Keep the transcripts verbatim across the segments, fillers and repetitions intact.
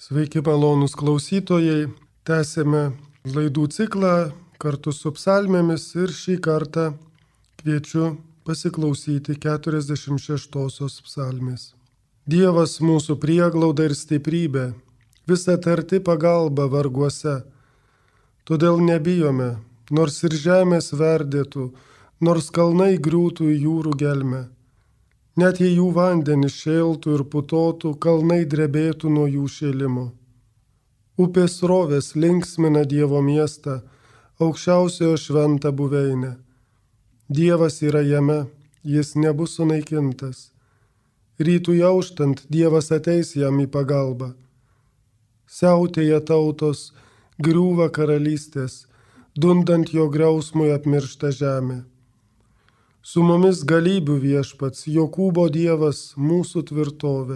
Sveiki, malonūs klausytojai. Tęsėme laidų ciklą kartu su psalmėmis ir šį kartą kviečiu pasiklausyti keturiasdešimt šeštosios psalmės. Dievas mūsų prieglauda ir stiprybė, visa tarti pagalba varguose. Todėl nebijome, nors ir žemės verdėtų, nors kalnai griūtų į jūrų gelmę. Net jei jų vandenys šėltų ir putotų, kalnai drebėtų nuo jų šėlimo. Upės srovės linksmina Dievo miestą, aukščiausiojo šventą buveinę. Dievas yra jame, jis nebus sunaikintas. Rytui auštant Dievas ateis jam į pagalbą. Siautėja tautos, griūva karalystės, dundant jo griausmui apmiršta žemė. Su mumis galybių viešpats, Jokūbo Dievas, mūsų tvirtovė.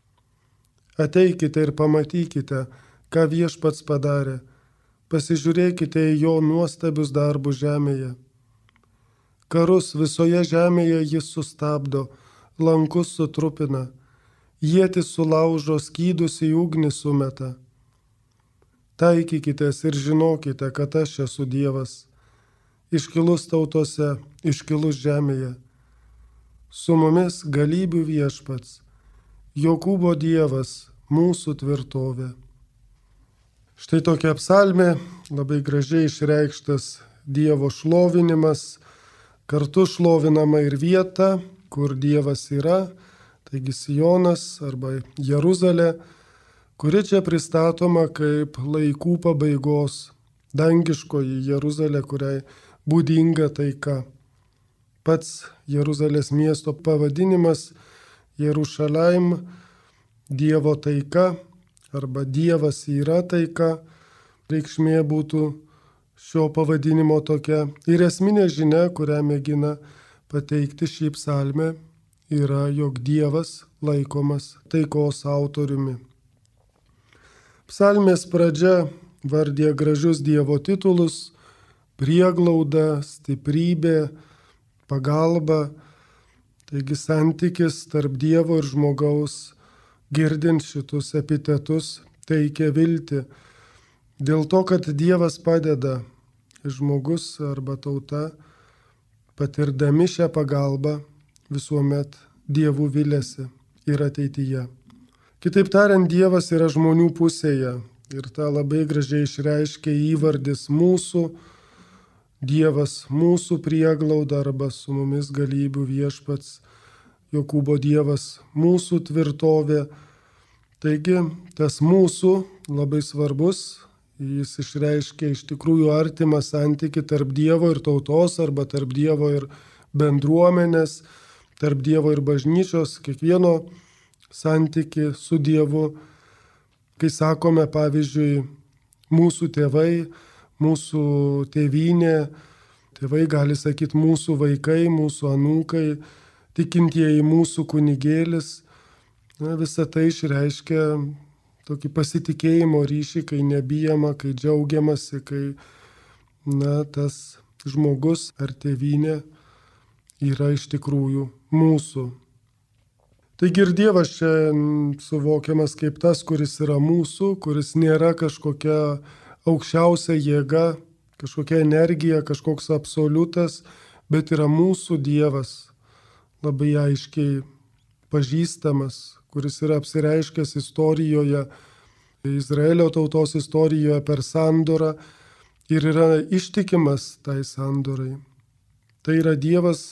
Ateikite ir pamatykite, ką viešpats padarė. Pasižiūrėkite į jo nuostabius darbus žemėje. Karus visoje žemėje jis sustabdo, lankus sutrupina, ietis sulaužo, skydus į ugnį sumeta. Taikykitės ir žinokite, kad aš esu Dievas. Iškilus tautose, iškilus žemėje. Su mumis galybių viešpats, Jokūbo Dievas, mūsų tvirtovė. Štai tokia psalmė, labai gražiai išreikštas Dievo šlovinimas, kartu šlovinama ir vieta, kur Dievas yra, taigi Sionas arba Jeruzalė, kuri čia pristatoma kaip laikų pabaigos, dangiškoji Jeruzalė, kuriai būdinga taika. Pats Jeruzalės miesto pavadinimas Jerušalaim, Dievo taika arba Dievas yra taika, reikšmė būtų šio pavadinimo tokia. Ir esminė žinia, kurią mėgina pateikti šį psalmę, yra, jog Dievas laikomas taikos autoriumi. Psalmės pradžia vardė gražius Dievo titulus: prieglauda, stiprybė, pagalba. Taigi santykis tarp Dievo ir žmogaus, girdint šitus epitetus, teikia viltį. Dėl to, kad Dievas padeda, žmogus arba tauta, patirdami šią pagalbą, visuomet Dievu viliasi ir ateityje. Kitaip tariant, Dievas yra žmonių pusėje ir tą labai gražiai išreiškia įvardis mūsų. Dievas mūsų prieglauda arba su mumis galybių viešpats, Jokūbo Dievas mūsų tvirtovė. Taigi tas mūsų labai svarbus, jis išreiškia iš tikrųjų artimą santykį tarp Dievo ir tautos arba tarp Dievo ir bendruomenės, tarp Dievo ir bažnyčios, kiekvieno santykį su Dievu. Kai sakome, pavyzdžiui, mūsų tėvai, mūsų tėvynė, tėvai gali sakyti mūsų vaikai, mūsų anūkai, tikintieji mūsų kunigėlis. Na, visa tai išreiškia tokį pasitikėjimo ryšį, kai nebijama, kai džiaugiamasi, kai na, tas žmogus ar tėvynė yra iš tikrųjų mūsų. Taigi ir Dievas čia suvokiamas kaip tas, kuris yra mūsų, kuris nėra kažkokia aukščiausia jėga, kažkokia energija, kažkoks absoliutas, bet yra mūsų Dievas, labai aiškiai pažįstamas, kuris yra apsireiškęs istorijoje, Izraelio tautos istorijoje per sandorą ir yra ištikimas tai sandorai. Tai yra Dievas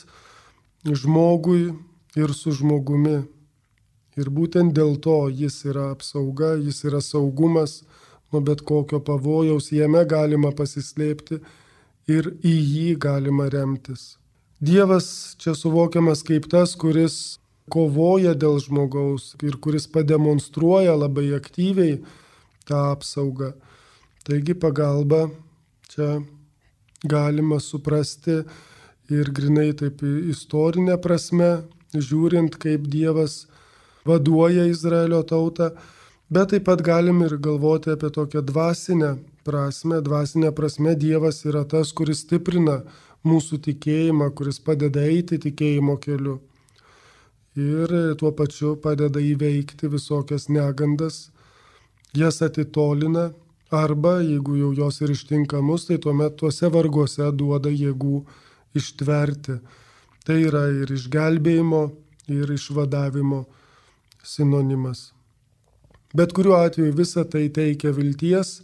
žmogui ir su žmogumi. Ir būtent dėl to jis yra apsauga, jis yra saugumas nuo bet kokio pavojaus, jame galima pasislėpti ir į jį galima remtis. Dievas čia suvokiamas kaip tas, kuris kovoja dėl žmogaus ir kuris pademonstruoja labai aktyviai tą apsaugą. Taigi pagalba čia galima suprasti ir grinai taip istorinė prasme, žiūrint, kaip Dievas vaduoja Izraelio tautą, bet taip pat galim ir galvoti apie tokią dvasinę prasme. Dvasinė prasme Dievas yra tas, kuris stiprina mūsų tikėjimą, kuris padeda eiti tikėjimo keliu. Ir tuo pačiu padeda įveikti visokias negandas jas atitolina, arba jeigu jau jos ir ištinka mus, tai tuomet tuose varguose duoda jėgų ištverti. Tai yra ir išgelbėjimo, ir išvadavimo sinonimas. Bet kuriuo atveju visa tai teikia vilties,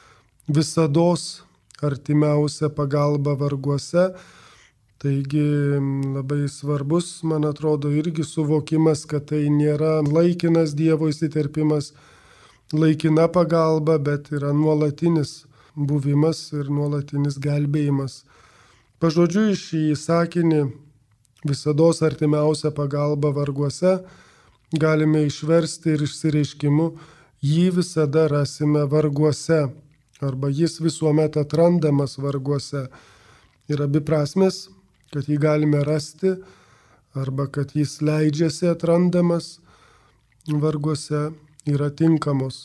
visados artimiausia pagalba varguose. Taigi labai svarbus, man atrodo, irgi suvokimas, kad tai nėra laikinas Dievo įsiterpimas, laikina pagalba, bet yra nuolatinis buvimas ir nuolatinis gelbėjimas. Pažodžiui šį sakinį visados artimiausia pagalba varguose galime išversti ir išsireiškimu jį visada rasime varguose, arba jis visuomet atrandamas varguose. Ir abi prasmės, kad jį galime rasti, arba kad jis leidžiasi atrandamas varguose, yra tinkamos.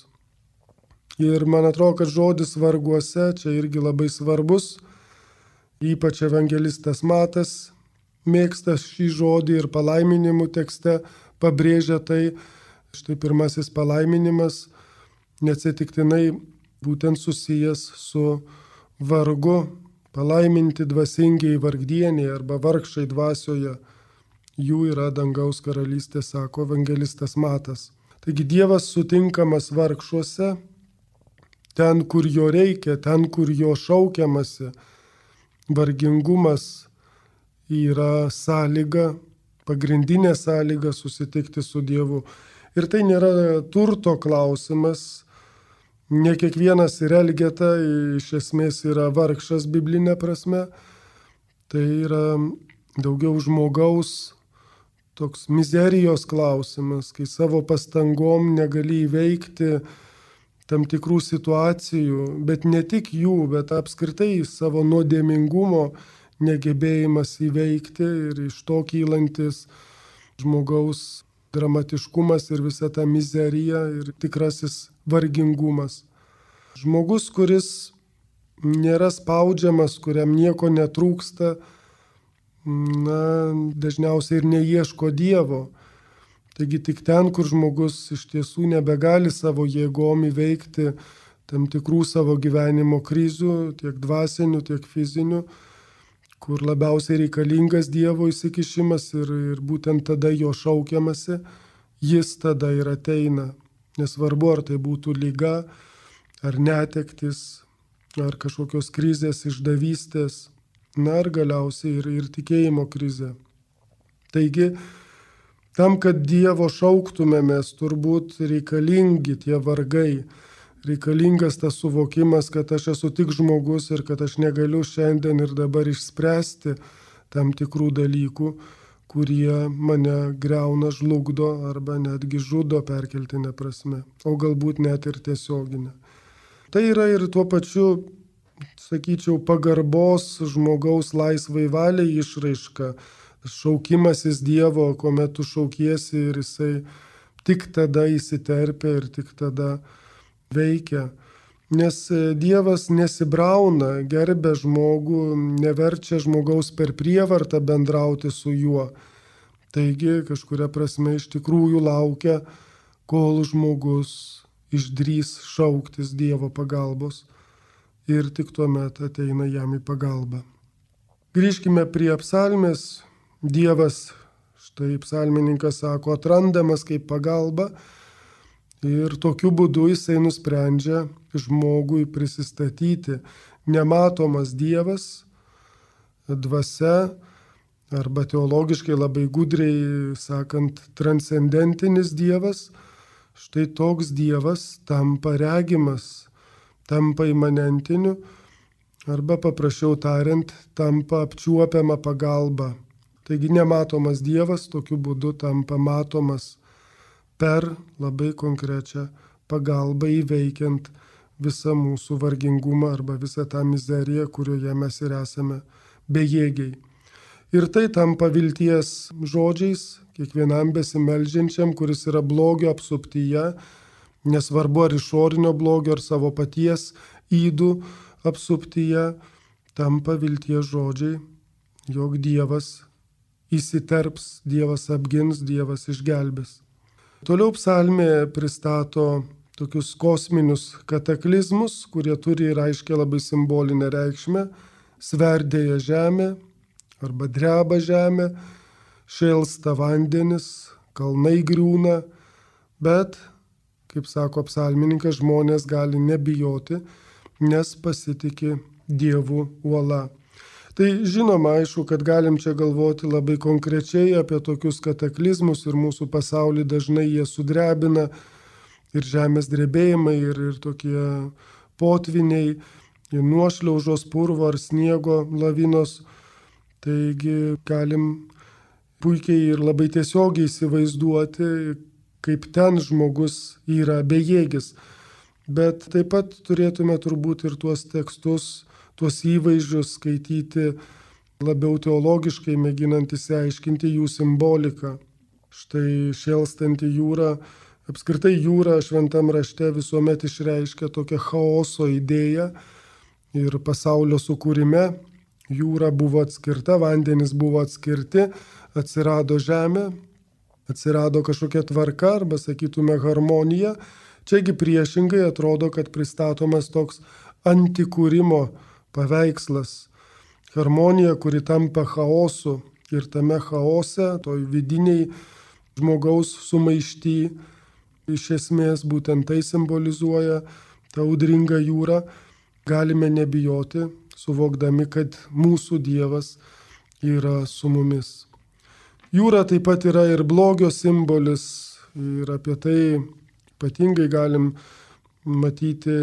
Ir man atrodo, kad žodis varguose čia irgi labai svarbus, ypač evangelistas Matas mėgsta šį žodį ir palaiminimų tekste pabrėžia tai. Štai pirmasis palaiminimas neatsitiktinai būtent susijęs su vargu. Palaiminti dvasingiai vargdieniai arba vargšai dvasioje, jų yra dangaus karalystė, sako evangelistas Matas. Taigi Dievas sutinkamas vargšuose, ten, kur jo reikia, ten, kur jo šaukiamasi. Vargingumas yra sąlyga, pagrindinė sąlyga susitikti su Dievu. Ir tai nėra turto klausimas. Ne kiekvienas ir Elgeta iš esmės yra vargšas biblinė prasme. Tai yra daugiau žmogaus toks mizerijos klausimas, kai savo pastangom negali įveikti tam tikrų situacijų, bet ne tik jų, bet apskritai savo nuodėmingumo negebėjimas įveikti ir iš to kylantis žmogaus dramatiškumas ir visa ta mizerija ir tikrasis vargingumas. Žmogus, kuris nėra spaudžiamas, kuriam nieko netrūksta, na, dažniausiai ir neieško Dievo. Taigi tik ten, kur žmogus iš tiesų nebegali savo jėgom įveikti tam tikrų savo gyvenimo krizių, tiek dvasinių, tiek fizinių, kur labiausiai reikalingas Dievo įsikišimas ir, ir būtent tada jo šaukiamasi, jis tada ir ateina. Nesvarbu, ar tai būtų liga, ar netektis, ar kažkokios krizės, išdavystės, na ir galiausiai ir, ir tikėjimo krizė. Taigi, tam, kad Dievo šauktumėmės, turbūt reikalingi tie vargai, reikalingas tas suvokimas, kad aš esu tik žmogus ir kad aš negaliu šiandien ir dabar išspręsti tam tikrų dalykų, kurie mane greuna, žlugdo arba netgi žudo perkeltinė prasme, o galbūt net ir tiesioginė. Tai yra ir tuo pačiu, sakyčiau, pagarbos žmogaus laisvai valiai išraiška, šaukimasis Dievo, kuomet tu šaukiesi ir jisai tik tada įsiterpia ir tik tada veikia. Nes Dievas nesibrauna, gerbia žmogų, neverčia žmogaus per prievartą bendrauti su juo. Taigi kažkuria prasme iš tikrųjų laukia, kol žmogus išdrys šauktis Dievo pagalbos ir tik tuomet ateina jam į pagalbą. Grįžkime prie psalmės. Dievas, štai psalmininkas sako, atrandamas kaip pagalba. Ir tokiu būdu jisai nusprendžia žmogui prisistatyti. Nematomas Dievas, dvasia, arba teologiškai labai gudriai sakant, transcendentinis Dievas. Štai toks Dievas tampa regimas, tampa imanentiniu, arba paprasčiau tariant, tampa apčiuopiama pagalba. Taigi nematomas Dievas tokiu būdu tampa matomas per labai konkrečią pagalbą įveikiant visą mūsų vargingumą arba visą tą mizeriją, kurioje mes ir esame bejėgiai. Ir tai tampa vilties žodžiais kiekvienam besimeldžiančiam, kuris yra blogio apsuptyje, nesvarbu ar išorinio blogio, ar savo paties ydų apsuptyje, tampa vilties žodžiai, jog Dievas įsiterps, Dievas apgins, Dievas išgelbės. Toliau psalmė pristato tokius kosminius kataklizmus, kurie turi ir aiškiai labai simbolinę reikšmę. Sverdėja žemė arba dreba žemė, šėlsta vandenis, kalnai griūna, bet, kaip sako psalmininkas, žmonės gali nebijoti, nes pasitikė Dievu uola. Tai žinoma, aišku, kad galim čia galvoti labai konkrečiai apie tokius kataklizmus ir mūsų pasaulį dažnai jie sudrebina ir žemės drebėjimai, ir, ir tokie potviniai, ir nuošliaužos, purvo ar sniego lavinos. Taigi galim puikiai ir labai tiesiogiai įsivaizduoti, kaip ten žmogus yra bejėgis. Bet taip pat turėtume turbūt ir tuos tekstus, tuos įvaizdžius skaityti labiau teologiškai, mėginant įsiaiškinti jų simboliką. Štai šėlstanti jūra, apskritai jūra šventam rašte visuomet išreiškia tokią chaoso idėją ir pasaulio sukūrime. Jūra buvo atskirta, vandenys buvo atskirti, atsirado žemė, atsirado kažkokia tvarka arba, sakytume, harmonija. Čiagi priešingai atrodo, kad pristatomas toks antikūrimo paveikslas. Harmonija, kuri tampa chaosu, ir tame chaose, toj vidiniai žmogaus sumaišty, iš esmės būtent tai simbolizuoja tą audringą jūrą. Galime nebijoti, suvokdami, kad mūsų Dievas yra su mumis. Jūra taip pat yra ir blogio simbolis, ir apie tai ypatingai galim matyti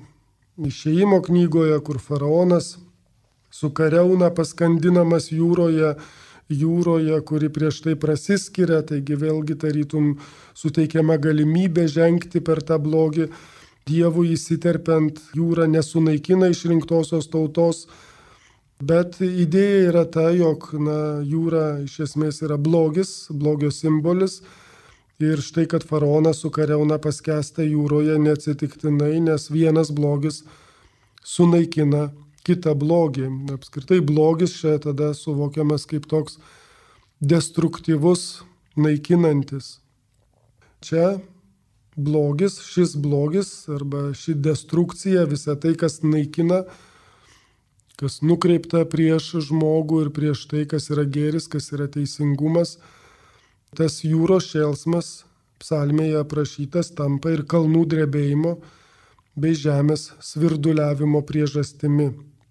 Išėjimo knygoje, kur faraonas su kariauna paskandinamas jūroje, jūroje, kuri prieš tai prasiskiria, taigi vėlgi tarytum suteikiama galimybė žengti per tą blogį. Dievui įsiterpiant, jūra nesunaikina išrinktosios tautos, bet idėja yra ta, jog na, jūra iš esmės yra blogis, blogio simbolis. Ir štai, kad faraonas su kariauna paskęsta jūroje neatsitiktinai, nes vienas blogis sunaikina kitą blogį. Apskritai blogis čia tada suvokiamas kaip toks destruktyvus, naikinantis. Čia blogis, šis blogis arba ši destrukcija, visa tai, kas naikina, kas nukreipta prieš žmogų ir prieš tai, kas yra gėris, kas yra teisingumas, tas jūros šėlsmas psalmėje aprašytas tampa ir kalnų drebėjimo bei žemės svirduliavimo priežastimi.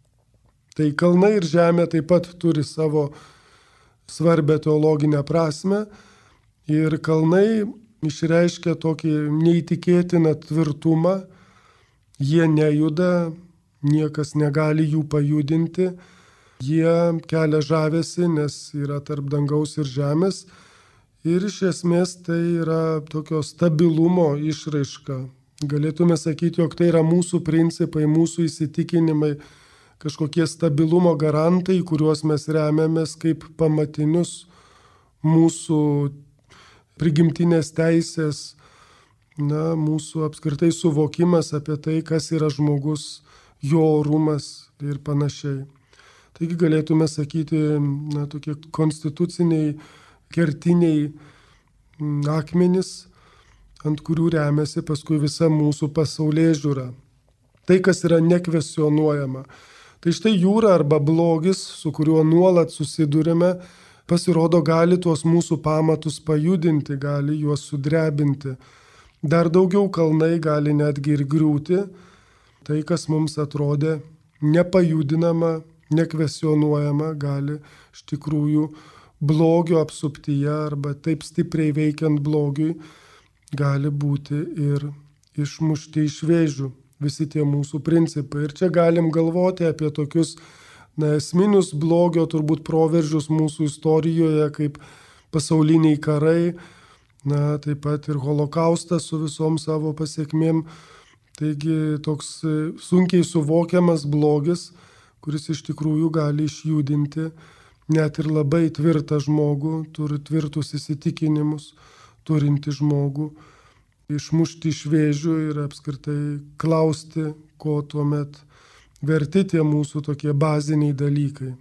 Tai kalnai ir žemė taip pat turi savo svarbę teologinę prasme ir kalnai išreiškia tokį neįtikėtiną tvirtumą, jie nejuda, niekas negali jų pajudinti, jie kelia žavesį, nes yra tarp dangaus ir žemės. Ir iš esmės tai yra tokio stabilumo išraiška. Galėtume sakyti, jog tai yra mūsų principai, mūsų įsitikinimai, kažkokie stabilumo garantai, kuriuos mes remiamės kaip pamatinius mūsų prigimtinės teisės, na, mūsų apskritai suvokimas apie tai, kas yra žmogus, jo orumas ir panašiai. Taigi galėtume sakyti, na, tokie konstituciniai kertiniai akmenys, ant kurių remiasi paskui visa mūsų pasaulėžiūra. Tai, kas yra nekvestionuojama. Tai štai jūra arba blogis, su kuriuo nuolat susidurime, pasirodo gali tuos mūsų pamatus pajudinti, gali juos sudrebinti. Dar daugiau kalnai gali netgi ir griūti. Tai, kas mums atrodė nepajudinama, nekvestionuojama, gali iš tikrųjų blogio apsuptyje arba taip stipriai veikiant blogiui gali būti ir išmušti iš vėžių visi tie mūsų principai. Ir čia galim galvoti apie tokius na, esminius blogio turbūt proveržius mūsų istorijoje, kaip pasauliniai karai, na, taip pat ir holokaustas su visom savo pasiekmėm. Taigi toks sunkiai suvokiamas blogis, kuris iš tikrųjų gali išjudinti net ir labai tvirtą žmogų, turi tvirtus įsitikinimus, turinti žmogų, išmušti iš vėžių ir apskritai klausti, ko tuomet verti tie mūsų tokie baziniai dalykai.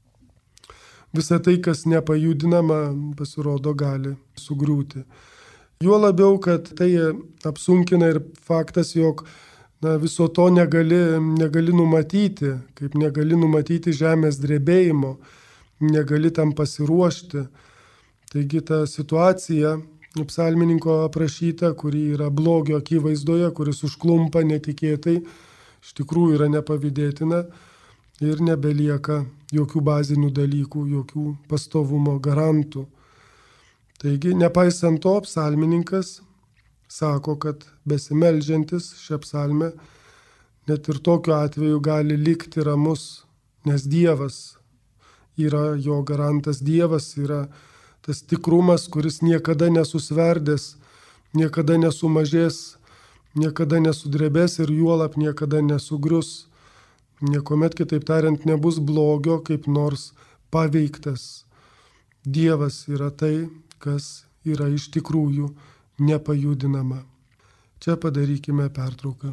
Visa tai, kas nepajudinama, pasirodo, gali sugriūti. Juo labiau, kad tai apsunkina ir faktas, jog na, viso to negali, negali numatyti, kaip negali numatyti žemės drebėjimo, negali tam pasiruošti. Taigi ta situacija psalmininko aprašyta, kuri yra blogio akivaizdoje, kuris užklumpa netikėtai, iš tikrųjų yra nepavydėtina ir nebelieka jokių bazinių dalykų, jokių pastovumo garantų. Taigi, nepaisant to, psalmininkas sako, kad besimeldžiantis šią psalmę net ir tokiu atveju gali likti ramus, nes Dievas yra jo garantas, Dievas yra tas tikrumas, kuris niekada nesusverdės, niekada nesumažės, niekada nesudrebės ir juolap niekada nesugrius. Niekuomet, kitaip tariant, nebus blogio kaip nors paveiktas. Dievas yra tai, kas yra iš tikrųjų nepajudinama. Čia padarykime pertrauką.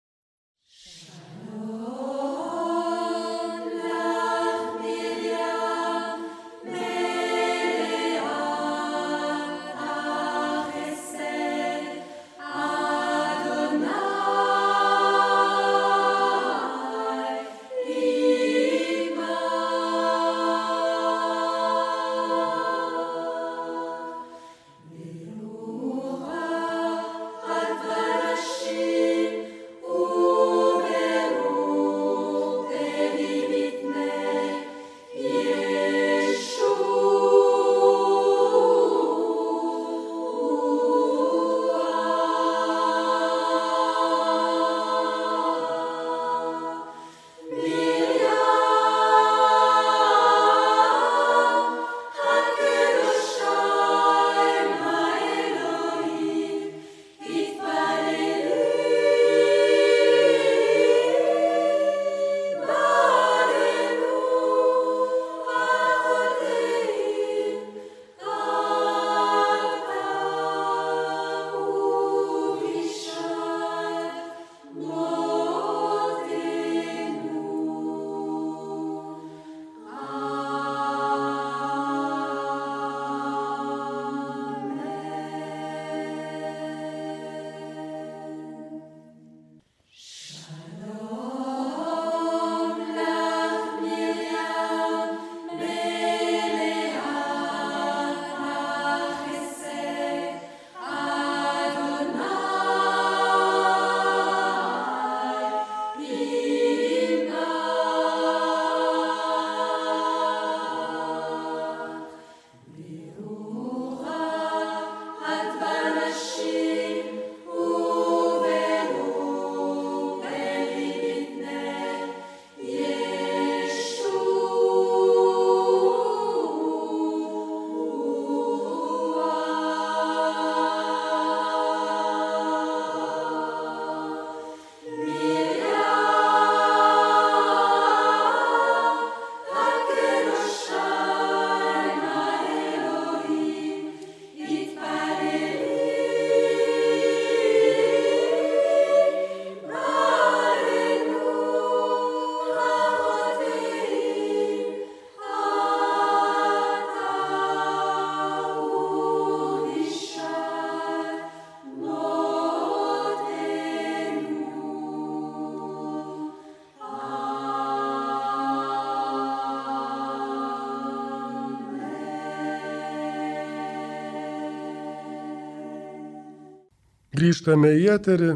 Grįžtame į eterį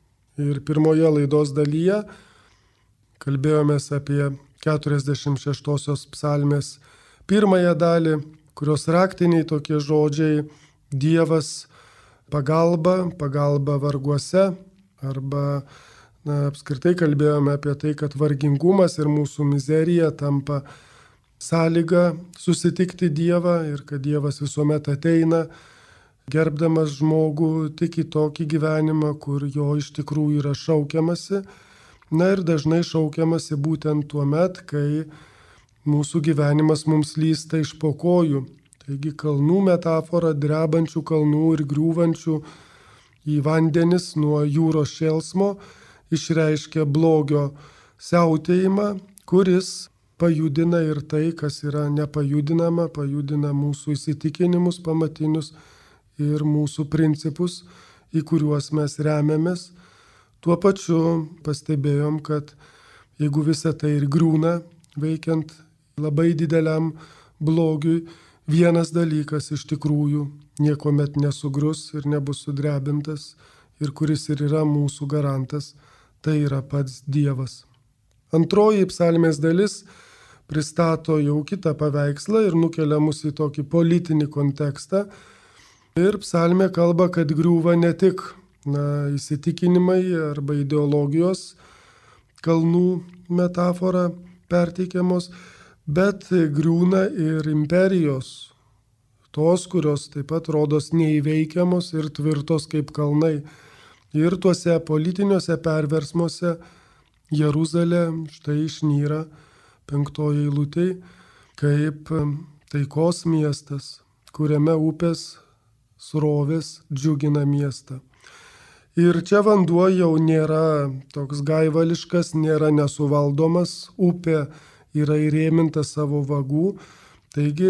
ir pirmoje laidos dalyje kalbėjomės apie keturiasdešimt šeštosios psalmės pirmąją dalį, kurios raktiniai tokie žodžiai Dievas pagalba, pagalba varguose, arba na, apskritai kalbėjome apie tai, kad vargingumas ir mūsų mizerija tampa sąlyga susitikti Dievą ir kad Dievas visuomet ateina, gerbdamas žmogų tik į tokį gyvenimą, kur jo iš tikrųjų yra šaukiamasi. Na ir dažnai šaukiamasi būtent tuo met, kai mūsų gyvenimas mums lysta iš po kojų. Taigi kalnų metafora, drebančių kalnų ir griūvančių į vandenis nuo jūros šėlsmo išreiškia blogio siautėjimą, kuris pajudina ir tai, kas yra nepajudinama, pajudina mūsų įsitikinimus pamatinius ir mūsų principus, į kuriuos mes remiamės. Tuo pačiu pastebėjom, kad jeigu visa tai ir griūna, veikiant labai dideliam blogiui, vienas dalykas iš tikrųjų niekuomet nesugrius ir nebus sudrebintas, ir kuris ir yra mūsų garantas, tai yra pats Dievas. Antroji psalmės dalis pristato jau kitą paveikslą ir nukelia mus į tokį politinį kontekstą. Ir psalmė kalba, kad griūva ne tik na, įsitikinimai arba ideologijos, kalnų metafora perteikiamos, bet griūna ir imperijos, tos, kurios taip pat rodos neįveikiamos ir tvirtos kaip kalnai. Ir tuose politiniuose perversmuose Jeruzalė štai išnyra penktoji eilutė kaip taikos miestas, kuriame upės srovės džiugina miestą. Ir čia vanduo jau nėra toks gaivališkas, nėra nesuvaldomas, upė yra įrėminta savo vagų. Taigi,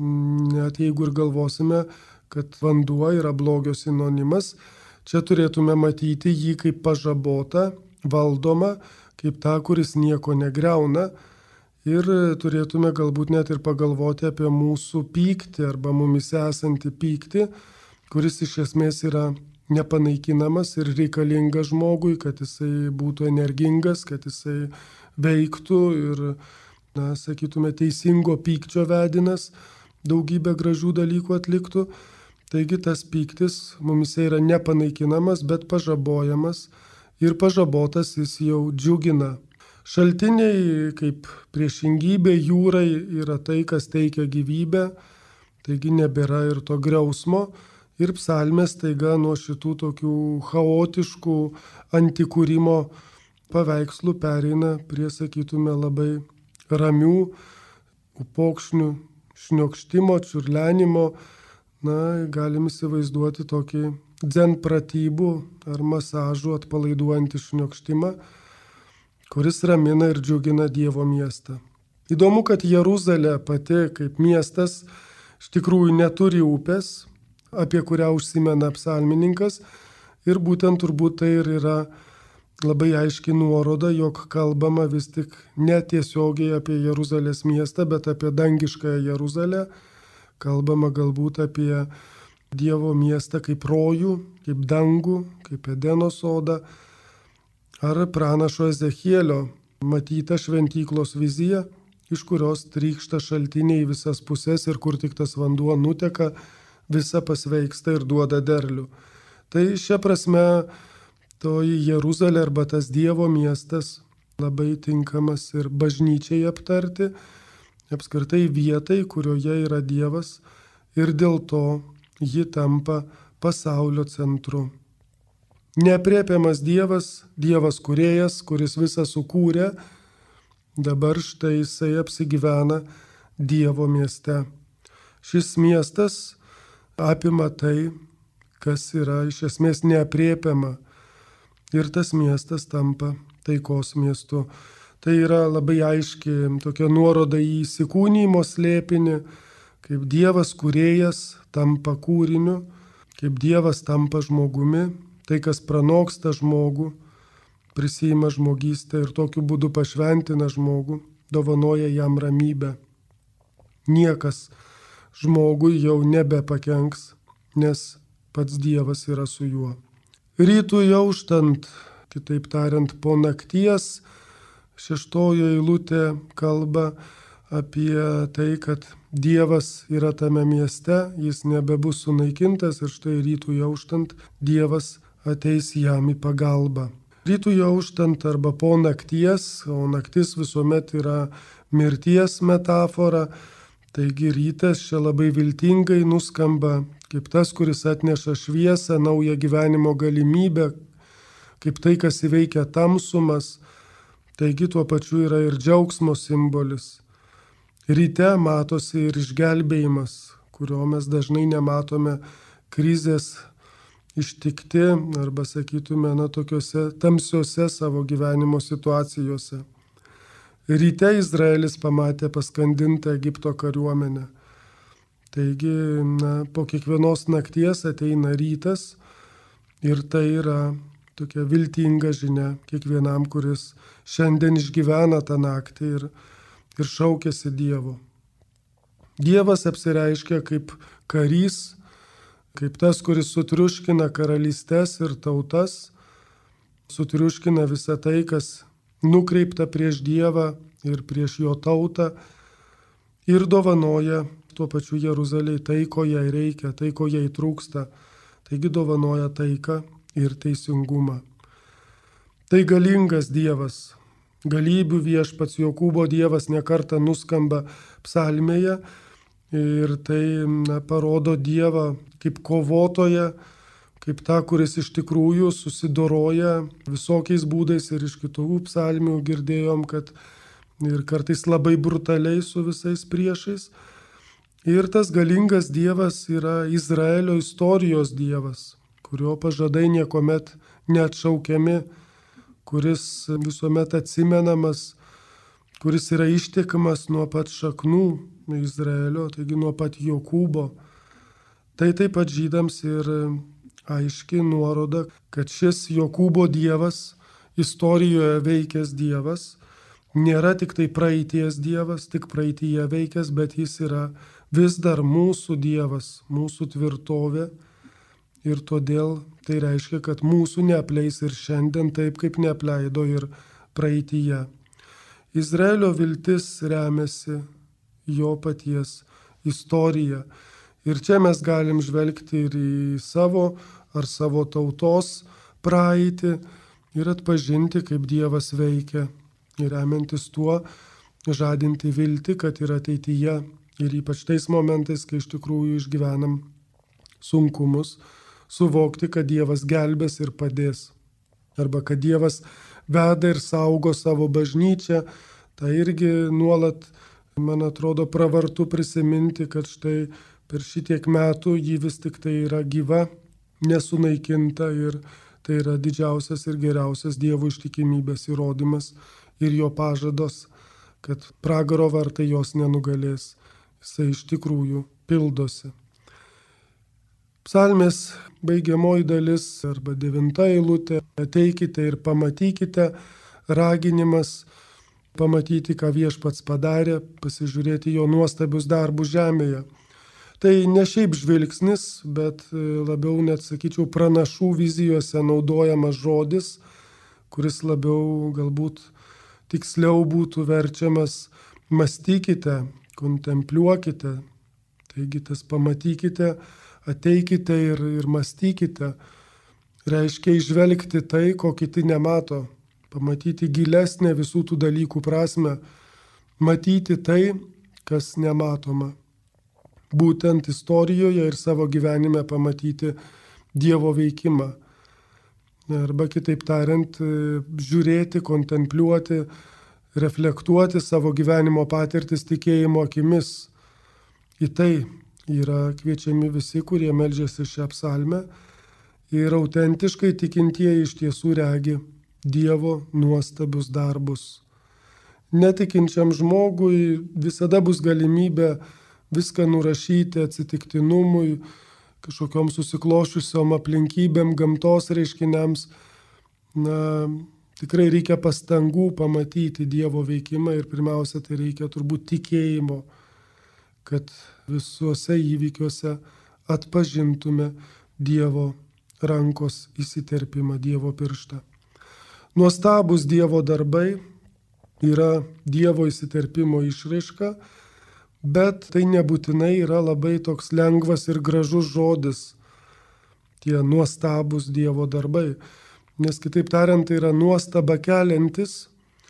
net jeigu ir galvosime, kad vanduo yra blogio sinonimas, čia turėtume matyti jį kaip pažabotą, valdomą, kaip tą, kuris nieko negriauna. Ir turėtume galbūt net ir pagalvoti apie mūsų pyktį arba mumise esantį pyktį, kuris iš esmės yra nepanaikinamas ir reikalingas žmogui, kad jisai būtų energingas, kad jisai veiktų ir, na, sakytume, teisingo pykčio vedinas daugybę gražių dalykų atliktų. Taigi tas pyktis mumise yra nepanaikinamas, bet pažabojamas ir pažabotas jis jau džiugina. Šaltiniai kaip priešingybė jūrai yra tai, kas teikia gyvybę, taigi nebėra ir to griausmo. Ir psalmės taiga nuo šitų tokių chaotiškų antikūrimo paveikslų pereina prie, sakytume, labai ramių, upokšnių, šniokštimo, čiurlenimo. Na, galim įsivaizduoti tokį dzen pratybų ar masažų atpalaiduojantį šniokštimą, kuris ramina ir džiugina Dievo miestą. Įdomu, kad Jeruzalė pati kaip miestas iš tikrųjų neturi upės, apie kurią užsimena psalmininkas, ir būtent turbūt tai ir yra labai aiški nuoroda, jog kalbama vis tik netiesiogiai apie Jeruzalės miestą, bet apie dangiškąją Jeruzalę, kalbama galbūt apie Dievo miestą kaip rojų, kaip dangų, kaip Edeno sodą, ar pranašo Ezechielio matyta šventyklos vizija, iš kurios trykšta šaltiniai į visas puses ir kur tik tas vanduo nuteka, visa pasveiksta ir duoda derlių. Tai šia prasme toji Jeruzalė arba tas Dievo miestas labai tinkamas ir bažnyčiai aptarti, apskritai vietai, kurioje yra Dievas, ir dėl to ji tampa pasaulio centru. Neaprėpiamas Dievas, Dievas kūrėjas, kuris visą sukūrė, dabar štai jisai apsigyvena Dievo mieste. Šis miestas apima tai, kas yra iš esmės neaprėpiama, ir tas miestas tampa taikos miestu. Tai yra labai aiški tokia nuoroda į įsikūnymo slėpinį, kaip Dievas kūrėjas tampa kūriniu, kaip Dievas tampa žmogumi, tai kas pranoksta žmogų, prisiima žmogystę ir tokiu būdu pašventina žmogų, dovanoja jam ramybę. Niekas žmogui jau nebepakenks, nes pats Dievas yra su juo. Rytui auštant, kitaip tariant, po nakties, šeštoji eilutė kalba apie tai, kad Dievas yra tame mieste, jis nebebus sunaikintas ir štai rytui auštant Dievas ateis jam į pagalbą. Rytui auštant arba po nakties, o naktis visuomet yra mirties metafora, taigi rytas čia labai viltingai nuskamba kaip tas, kuris atneša šviesą, naują gyvenimo galimybę, kaip tai, kas įveikia tamsumas, taigi tuo pačiu yra ir džiaugsmo simbolis. Ryte matosi ir išgelbėjimas, kurio mes dažnai nematome krizės ištikti arba, sakytume, na, tokiuose tamsiuose savo gyvenimo situacijose. Ryte Izraelis pamatė paskandintą Egipto kariuomenę. Taigi, na, po kiekvienos nakties ateina rytas ir tai yra tokia viltinga žinia kiekvienam, kuris šiandien išgyvena tą naktį ir, ir šaukiasi Dievo. Dievas apsireiškia kaip karys, kaip tas, kuris sutriuškina karalystes ir tautas, sutriuškina visą tai, kas nukreipta prieš Dievą ir prieš jo tautą ir dovanoja tuo pačiu Jeruzalei tai, ko jai reikia, tai, ko jai trūksta. Taigi dovanoja taiką ir teisingumą. Tai galingas Dievas, galybių viešpats Jokūbo Dievas nekartą nuskamba psalmėje ir tai na, parodo Dievą kaip kovotoją, kaip tą, kuris iš tikrųjų susidoroja visokiais būdais ir iš kitų psalmių girdėjom, kad ir kartais labai brutaliai su visais priešais. Ir tas galingas Dievas yra Izraelio istorijos Dievas, kurio pažadai niekuomet neatšaukiami, kuris visuomet atsimenamas, kuris yra ištikimas nuo pat šaknų Izraelio, taigi nuo pat Jokūbo. Tai taip pat žydams ir aiški nuoroda, kad šis Jokūbo Dievas, istorijoje veikęs Dievas, nėra tik tai praeities Dievas, tik praeityje veikęs, bet jis yra vis dar mūsų Dievas, mūsų tvirtovė ir todėl tai reiškia, kad mūsų neapleis ir šiandien taip, kaip neapleido ir praeityje. Izraelio viltis remiasi jo paties istorija. Ir čia mes galim žvelgti ir į savo ar savo tautos praeitį ir atpažinti, kaip Dievas veikia. Ir remiantis tuo žadinti viltį, kad ir ateityje, ir ypač tais momentais, kai iš tikrųjų išgyvenam sunkumus, suvokti, kad Dievas gelbės ir padės. Arba kad Dievas veda ir saugo savo bažnyčią. Tai irgi nuolat, man atrodo, pravartu prisiminti, kad štai per šitiek metų ji vis tik tai yra gyva, nesunaikinta ir tai yra didžiausias ir geriausias Dievo ištikimybės įrodymas ir jo pažados, kad pragaro vartai jos nenugalės. Jisai iš tikrųjų pildosi. Psalmės baigiamoji dalis arba devinta eilutė, ateikite ir pamatykite, raginimas pamatyti, ką viešpats padarė, pasižiūrėti jo nuostabius darbus žemėje. Tai ne šiaip žvilgsnis, bet labiau net, sakyčiau, pranašų vizijose naudojamas žodis, kuris labiau galbūt tiksliau būtų verčiamas mąstykite, kontempliuokite. Taigi tas pamatykite, ateikite ir, ir mąstykite. Reiškia įžvelgti tai, ko kiti nemato. Pamatyti gilesnę visų tų dalykų prasme. Matyti tai, kas nematoma. Būtent istorijoje ir savo gyvenime pamatyti Dievo veikimą. Arba kitaip tariant, žiūrėti, kontempliuoti, reflektuoti savo gyvenimo patirtis tikėjimo akimis. Į tai yra kviečiami visi, kurie meldžiasi šią psalmę ir autentiškai tikintieji iš tiesų regi Dievo nuostabius darbus. Netikinčiam žmogui visada bus galimybė viską nurašyti atsitiktinumui, kažkokiom susiklošiusiom aplinkybėm, gamtos reiškiniams. Na, tikrai reikia pastangų pamatyti Dievo veikimą ir pirmiausia, tai reikia turbūt tikėjimo, kad visuose įvykiuose atpažintume Dievo rankos įsiterpimą, Dievo pirštą. Nuostabus Dievo darbai yra Dievo įsiterpimo išraiška, bet tai nebūtinai yra labai toks lengvas ir gražus žodis, tie nuostabus Dievo darbai. Nes kitaip tariant, tai yra nuostaba keliantis,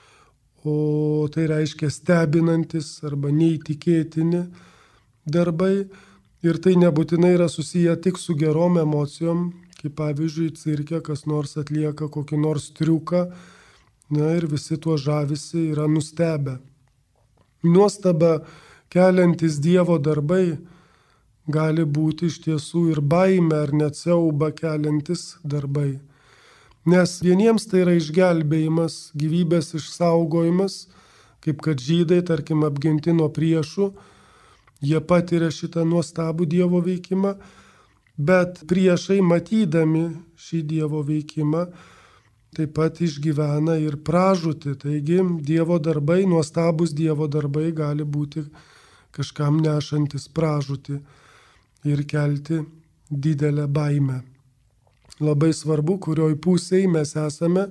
o tai reiškia stebinantis arba neįtikėtini darbai. Ir tai nebūtinai yra susiję tik su gerom emocijom, kaip pavyzdžiui, cirke kas nors atlieka kokį nors triuką, na ir visi tuo žavisi yra nustebę. Nuostaba keliantis Dievo darbai gali būti iš tiesų ir baimė ar net siaubą keliantis darbai. Nes vieniems tai yra išgelbėjimas, gyvybės išsaugojimas, kaip kad žydai, tarkim, apginti nuo priešų, jie patiria šitą nuostabų Dievo veikimą, bet priešai matydami šį Dievo veikimą taip pat išgyvena ir pražūtį. Taigi Dievo darbai, nuostabus Dievo darbai gali būti kažkam nešantis pražūtį ir kelti didelę baimę. Labai svarbu, kurioj pusėje mes esame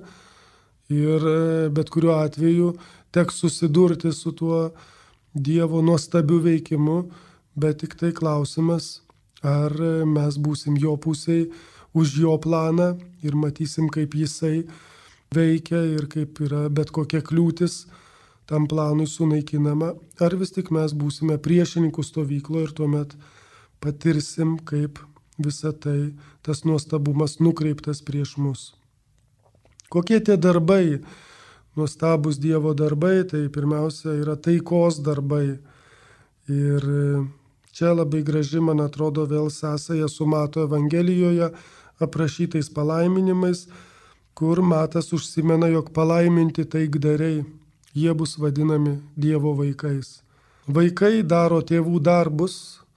ir bet kuriuo atveju teks susidurti su tuo Dievo nuostabiu veikimu, bet tik tai klausimas, ar mes būsim jo pusėje, už jo planą ir matysim, kaip jisai veikia ir kaip yra bet kokia kliūtis tam planui sunaikinama, ar vis tik mes būsime priešininkų stovykloje ir tuomet patirsim, kaip visa tai, tas nuostabumas nukreiptas prieš mus. Kokie tie darbai, nuostabus Dievo darbai, tai pirmiausia yra taikos darbai. Ir čia labai graži, man atrodo, vėl sąsaja su Mato Evangelijoje aprašytais palaiminimais, kur Matas užsimena, jog palaiminti taikdariai, jie bus vadinami Dievo vaikais. Vaikai daro tėvų darbus,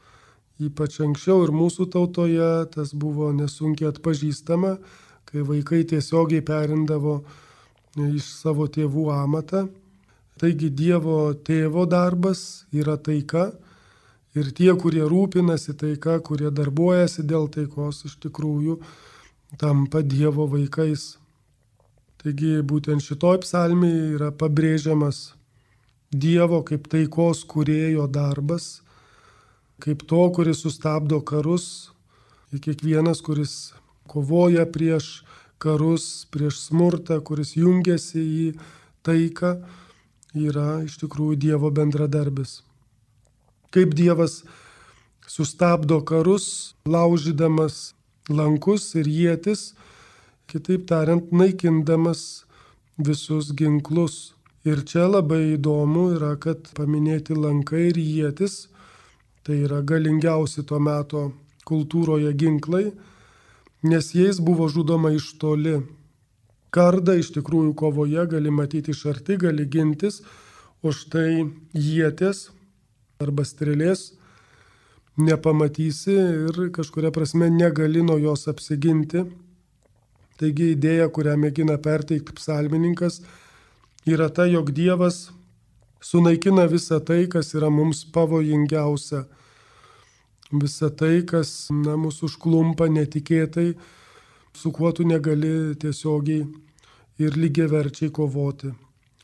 ypač anksčiau ir mūsų tautoje tas buvo nesunkiai atpažįstama, kai vaikai tiesiogiai perindavo iš savo tėvų amatą. Taigi Dievo tėvo darbas yra taika ir tie, kurie rūpinasi taika, kurie darbuojasi dėl taikos, iš tikrųjų tampa Dievo vaikais. Taigi būtent šitoj psalmėje yra pabrėžiamas Dievo kaip taikos kūrėjo darbas, kaip to, kuris sustabdo karus, ir kiekvienas, kuris kovoja prieš karus, prieš smurtą, kuris jungiasi į taiką, yra iš tikrųjų Dievo bendradarbis. Kaip Dievas sustabdo karus, laužydamas lankus ir ietis, kitaip tariant, naikindamas visus ginklus. Ir čia labai įdomu yra, kad paminėti lankai ir ietis, tai yra galingiausi to meto kultūroje ginklai, nes jais buvo žudoma iš toli. Kardą iš tikrųjų kovoje gali matyti iš arti, gali gintis, o štai ieties arba strėlės nepamatysi ir kažkuria prasme negali nuo jos apsiginti. Taigi idėja, kurią mėgina perteikti psalmininkas, yra ta, jog Dievas sunaikina visą tai, kas yra mums pavojingiausia. Visą tai, kas na, mūsų užklumpa netikėtai, su kuo tu negali tiesiogiai ir lygiaverčiai kovoti.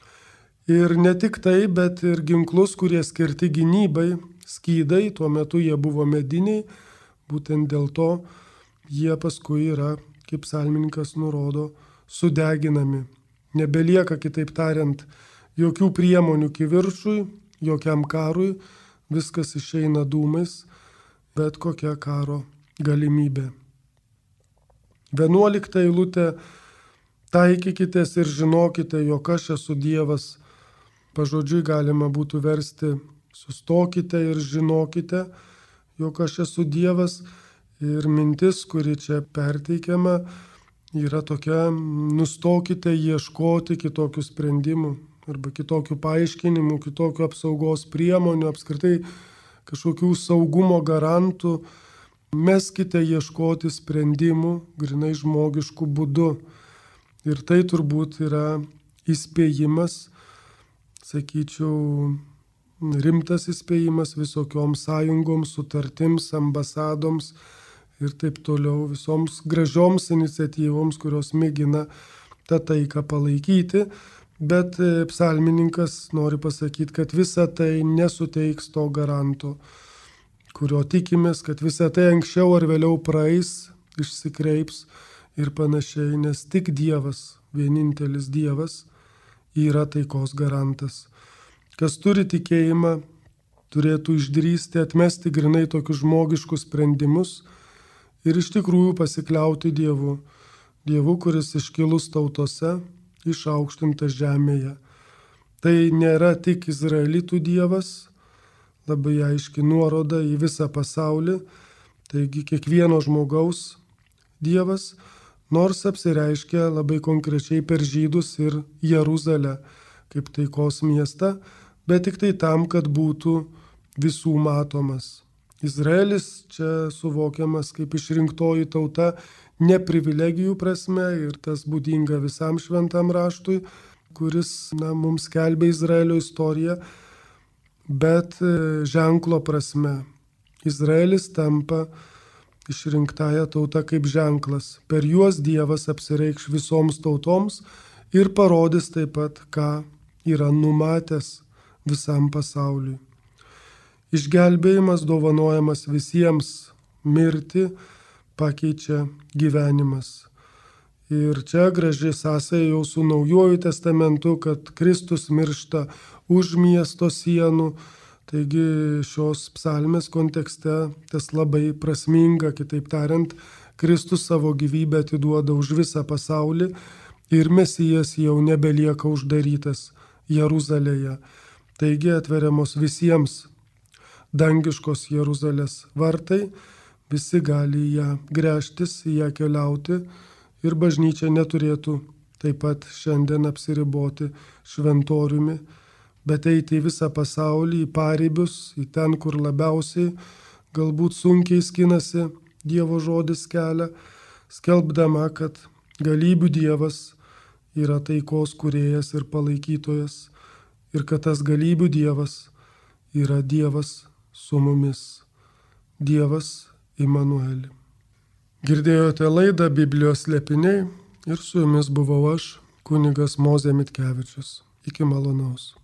Ir ne tik tai, bet ir ginklus, kurie skirti gynybai, skydai, tuo metu jie buvo mediniai, būtent dėl to jie paskui yra, kaip psalmininkas nurodo, sudeginami. Nebelieka, kitaip tariant, jokių priemonių kivirčui, jokiam karui, viskas išeina dūmais, bet kokia karo galimybė. Vienuolikta eilutė: taikykitės ir žinokite, jog aš esu Dievas. Pažodžiui galima būtų versti: sustokite ir žinokite, jog aš esu Dievas. Ir mintis, kuri čia perteikiama, yra tokia: nustokite ieškoti kitokių sprendimų arba kitokių paaiškinimų, kitokių apsaugos priemonių, apskritai kažkokių saugumo garantų. Meskite ieškoti sprendimų grinai žmogiškų būdų. Ir tai turbūt yra įspėjimas, sakyčiau, rimtas įspėjimas visokioms sąjungoms, sutartims, ambasadoms ir taip toliau, visoms gražioms iniciatyvoms, kurios mėgina tą taiką palaikyti. Bet psalmininkas nori pasakyti, kad visa tai nesuteiks to garanto, kurio tikimės, kad visa tai anksčiau ar vėliau praeis, išsikreips ir panašiai, nes tik Dievas, vienintelis Dievas, yra taikos garantas. Kas turi tikėjimą, turėtų išdrįsti atmesti grinai tokius žmogiškus sprendimus ir iš tikrųjų pasikliauti Dievu. Dievu, kuris iškilus tautose, išaukštintas žemėje. Tai nėra tik izraelitų Dievas, labai aiški nuoroda į visą pasaulį, taigi kiekvieno žmogaus Dievas, nors apsireiškia labai konkrečiai per žydus ir Jeruzalę kaip taikos miestą, bet tik tai tam, kad būtų visų matomas. Izraelis čia suvokiamas kaip išrinktoji tauta ne privilegijų prasme ir tas būdinga visam šventam raštui, kuris na, mums skelbia Izraelio istoriją, bet ženklo prasme. Izraelis tampa išrinktąją tautą kaip ženklas. Per juos Dievas apsireikš visoms tautoms ir parodys taip pat, ką yra numatęs visam pasauliui. Išgelbėjimas dovanojamas visiems, mirti pakeičia gyvenimas. Ir čia graži sąsaja jau su Naujuoju testamentu, kad Kristus miršta už miesto sienų. Taigi šios psalmės kontekste tas labai prasminga, kitaip tariant, Kristus savo gyvybę atiduoda už visą pasaulį ir Mesijas jau nebelieka uždarytas Jeruzalėje. Taigi atveriamos visiems dangiškos Jeruzalės vartai, visi gali į ją gręžtis, į ją keliauti ir bažnyčia neturėtų taip pat šiandien apsiriboti šventoriumi, bet eiti į visą pasaulį, į paribius, į ten, kur labiausiai galbūt sunkiai skinasi Dievo žodis kelią, skelbdama, kad galybių Dievas yra taikos kūrėjas ir palaikytojas ir kad tas galybių Dievas yra Dievas su mumis. Dievas Imanueli. Girdėjote laidą Biblijos slėpiniai ir su jumis buvau aš, kunigas Mozė Mitkevičius. Iki malonaus.